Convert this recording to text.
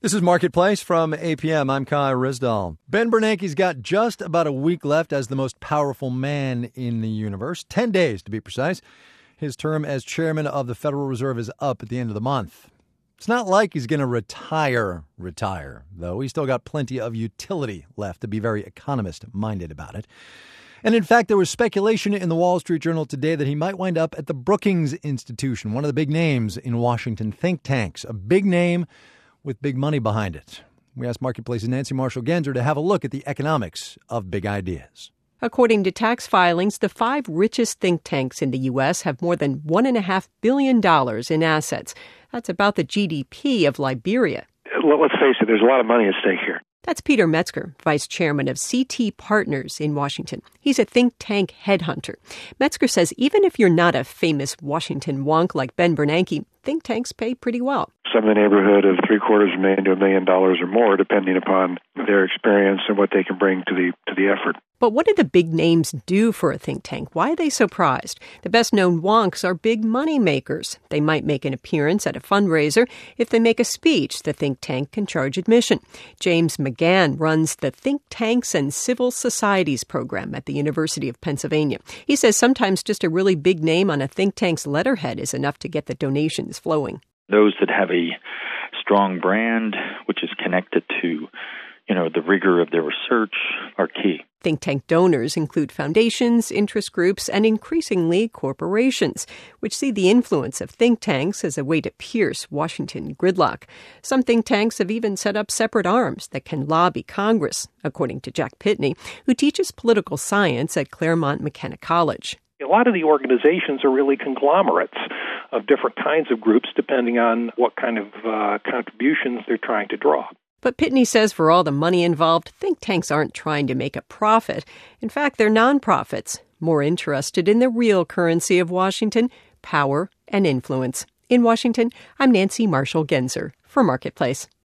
This is Marketplace from APM. I'm Kai Ryssdal. Ben Bernanke's got just about a week left as the most powerful man in the universe. 10 days, to be precise. His term as chairman of the Federal Reserve is up at the end of the month. It's not like he's going to retire, though. He's still got plenty of utility left to be very economist-minded about it. And in fact, there was speculation in the Wall Street Journal today that he might wind up at the Brookings Institution, one of the big names in Washington think tanks, a big name with big money behind it. We asked Marketplace's Nancy Marshall-Genzer to have a look at the economics of big ideas. According to tax filings, the 5 richest think tanks in the U.S. have more than $1.5 billion in assets. That's about the GDP of Liberia. Let's face it, there's a lot of money at stake here. That's Peter Metzger, vice chairman of CT Partners in Washington. He's a think tank headhunter. Metzger says even if you're not a famous Washington wonk like Ben Bernanke, think tanks pay pretty well. Some in the neighborhood of $750,000 to $1 million or more, depending upon their experience and what they can bring to the effort. But what do the big names do for a think tank? Why are they so prized? The best-known wonks are big money makers. They might make an appearance at a fundraiser. If they make a speech, the think tank can charge admission. James McGann runs the Think Tanks and Civil Societies program at the University of Pennsylvania. He says sometimes just a really big name on a think tank's letterhead is enough to get the donations flowing. Those that have a strong brand, which is connected to, the rigor of their research, are key. Think tank donors include foundations, interest groups, and increasingly corporations, which see the influence of think tanks as a way to pierce Washington gridlock. Some think tanks have even set up separate arms that can lobby Congress, according to Jack Pitney, who teaches political science at Claremont McKenna College. A lot of the organizations are really conglomerates of different kinds of groups, depending on what kind of contributions they're trying to draw. But Pitney says for all the money involved, think tanks aren't trying to make a profit. In fact, they're nonprofits, more interested in the real currency of Washington, power and influence. In Washington, I'm Nancy Marshall-Genzer for Marketplace.